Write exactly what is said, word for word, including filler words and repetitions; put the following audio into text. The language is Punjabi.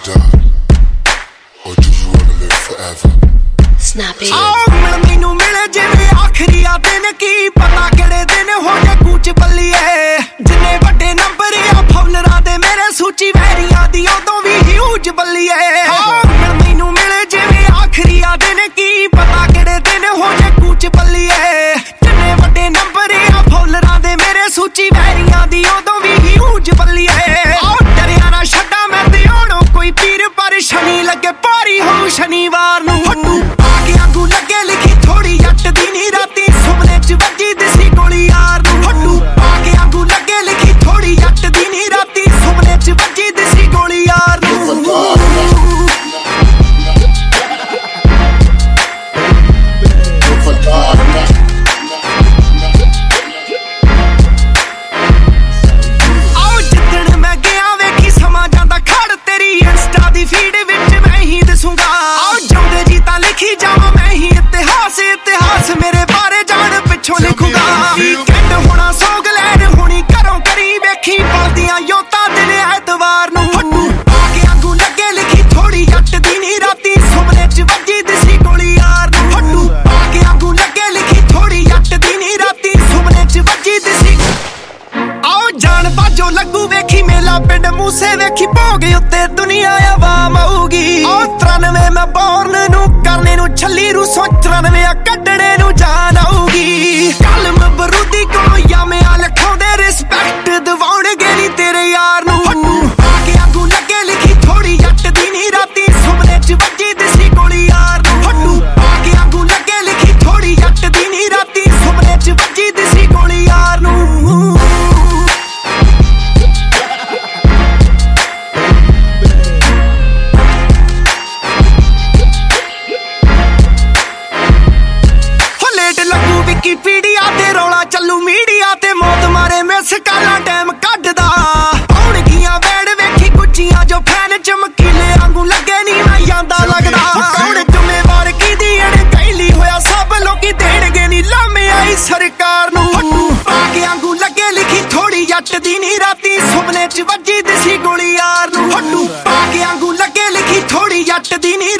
die, or do you wanna live forever? Snappy. ਮਿਲ ਮੈਨੂੰ ਮਿਲੇ ਜਿਵੇਂ ਆਖਰੀ ਆ ਦਿਨ ਕੀ ਪਤਾ ਕਿਹੜੇ ਦਿਨ ਹੋ ਜਾ ਕੂਚ ਬੱਲੀਏ ਜਿੰਨੇ ਵੱਡੇ ਨੰਬਰ ਆ ਫੌਲਰਾਂ ਦੇ ਮੇਰੇ ਸੂਚੀ ਵੈਰੀਆਂ ਦੀ ਉਦੋਂ ਵੀ ਹਿਊਜ ਬੱਲੀਏ ਮਿਲ ਮੈਨੂੰ ਮਿਲੇ ਜਿਵੇਂ ਆਖਰੀ ਆ ਦਿਨ ਕੀ ਪਤਾ ਕਿਹੜੇ ਦਿਨ ਹੋ ਜਾ ਕੂਚ ਬੱਲੀਏ ਜਿੰਨੇ ਵੱਡੇ ਨੰਬਰ ਆ ਫੌਲਰਾਂ ਦੇ ਮੇਰੇ ਸੂਚੀ ਵੈਰੀਆਂ ਦੀ ਉਦੋਂ ਵੀ ਹਿਊਜ ਬੱਲੀਏ ਡਰਿਆ ਨਾ ਛੱਡਾਂ ਮੈਂ ਤੇ ਆਉਣੋਂ ਕੋਈ ਪੀਰ ਪਰ ਸ਼ਨੀ ਲੱਗੇ ਭਾਰੀ ਹੋਊ ਸ਼ਨੀਵਾਰ ਨੂੰ ਹੱਟੂ ਲੱਗੇ ਲਿਖੀ ਥੋੜੀ ਜੱਟ ਦੀ ਨੀ ਰਾਤੀ ਸੁਪਨੇ ਚ ਵੱਜੀ ਦਿਸੀ ਗੋਲੀ ਯਾਰ ਨੂੰ ਹੱਟੂ ਪਾ ਕੇ ਆਂਗੂ ਲੱਗੇ ਲਿਖੀ ਥੋੜੀ ਜੱਟ ਦੀ ਨੀ ਰਾਤੀ ਸੁਪਨੇ ਚ ਵੱਜੀ ਦਿਸੀ ਗੋਲੀ ਯਾਰ ਨੂੰ ਆਓ ਜਿੱਦਣ ਮੈਂ ਗਿਆ ਵੇਖੀ ਸਮਾਂ ਜਾਂਦਾ ਖੜ ਤੇਰੀ ਇੰਸਟਾ ਦੀ ਫੀਡ ਵਿੱਚ ਮੈਂ ਹੀ ਦਸੂੰਗਾ ਆਓ ਜਾਉਂਦੇ ਜੀ ਤਾਂ ਲਿਖੀ ਜਾਵਾਂ ਇਤਿਹਾਸ ਇਤਿਹਾਸ ਮੇਰੇ ਬਾਰੇ ਜਾਣ ਪਿੱਛੋਂ ਲਿਖੂਗਾ ਵੀਕਐਂਡ ਹੋਣਾ ਸੋਗ ਲੈਣ ਹੋਣੀ ਘਰੋਂ ਕਰੀ ਵੇਖੀ ਪਲਦੀਆਂ ਯੋਤਾ ਦਿਨ ਐਤਵਾਰ ਨੂੰ ਹੱਟੂ ਆ ਕੇ ਆਂਗੂ ਲੱਗੇ ਲਿਖੀ ਥੋੜੀ ਜੱਟ ਦੀ ਨੀ ਰਾਤੀ ਸੁਪਨੇ ਚ ਵੱਜੀ ਦਿਸੀ ਗੋਲੀ ਯਾਰ ਨੂੰ ਹੱਟੂ ਆ ਕੇ ਆਂਗੂ ਲੱਗੇ ਲਿਖੀ ਥੋੜੀ ਜੱਟ ਦੀ ਨੀ ਰਾਤੀ ਸੁਪਨੇ ਚ ਵੱਜੀ ਦਿਸੀ ਆਓ ਜਾਣ ਬਾਜੋ ਲੱਗੂ ਵੇਖੀ ਮੇਲਾ ਪਿੰਡ ਮੂਸੇ ਵੇਖੀ ਭੋਗ ਉੱਤੇ ਦੁਨੀਆ ਆਵਾਮ ਆਊਗੀ ਉਹ ਤਰਾਨਵੇਂ ਮੈਂ ਬੌਰਨ ਨੂੰ ਕਰਨੇ ਨੂੰ ਛੱਲੀ ਰੂਸੋਂ ਚੁਰਾਨਵੇਂ ਕੱਢਣੇ ਨੂੰ ਜਾਨ ਆਊਗੀ ਕਲਮ ਬਰੂਦੀ ਕੋਲੋਂ ਯਾਮਿਆਂ ਲਿਖਾਉਂਦੇ ਰਿਸਪੈਕਟ ਦਿਵਾਉਣਗੇ ਨੀ ਤੇਰੇ ਯਾਰ ਨੂੰ ਹੱਟੂ ਆ ਕੇ ਆਂਗੂ ਲੱਗੇ ਲਿਖੀ ਥੋੜੀ ਜੱਟ ਦੀ ਨੀ ਰਾਤੀ ਸੁਪਨੇ ਚ ਵੱਜੀ ਦਿਸੀ ਗੋਲੀ ਯਾਰ ਨੂੰ ਹੱਟੂ ਆ ਕੇ ਆਂਗੂ ਲੱਗੇ ਲਿਖੀ ਥੋੜੀ ਜੱਟ ਦੀ ਨੀ ਰਾਤੀ ਸੁਪਨੇ ਚ ਵੱਜੀ ਦਿਸੀ ਗੋਲੀ ਯਾਰ ਨੂੰ ਵਿਕੀਪੀਡੀਆ ਤੇ ਰੌਲਾ ਚੱਲੂ ਮੀਡੀਆ ਤੇ ਮੌਤ ਮਾਰੇ ਮਿਸ ਕਾਲਾ ਟਾਈਮ ਕੱਢਦਾ ਆਉਣਗੀਆਂ ਵੈੜ ਵੇਖੀ ਗੁੱਜੀਆਂ ਜੋ ਫੈਨ ਚਮਕੀਲੇ ਵਾਂਗੂ ਲੱਗੇ ਨੀ ਮੈਂ ਜਾਂਦਾ ਲੱਗਦਾ ਕੌਣ ਜ਼ਿੰਮੇਵਾਰ ਕਿਹਦੀ ਅਣ ਕਹਿਲੀ ਹੋਇਆ ਸਭ ਲੋਕੀ ਦੇਣਗੇ ਨੀ ਲਾਮੇ ਆਈ ਸਰਕਾਰ ਨੂੰ ਹੱਟੂ ਆ ਕੇ ਵਾਂਗੂ ਲੱਗੇ ਲਿਖੀ ਥੋੜੀ ਜੱਟ ਦੀ ਨੀ ਰਾਤੀ ਸੁਪਨੇ ਚ ਵੱਜੀ ਦਿਸੀ ਗੋਲੀ ਯਾਰ ਨੂੰ ਹੱਟੂ ਆ ਕੇ ਵਾਂਗੂ ਲੱਗੇ ਲਿਖੀ ਥੋੜੀ ਜੱਟ ਦੀ ਨੀ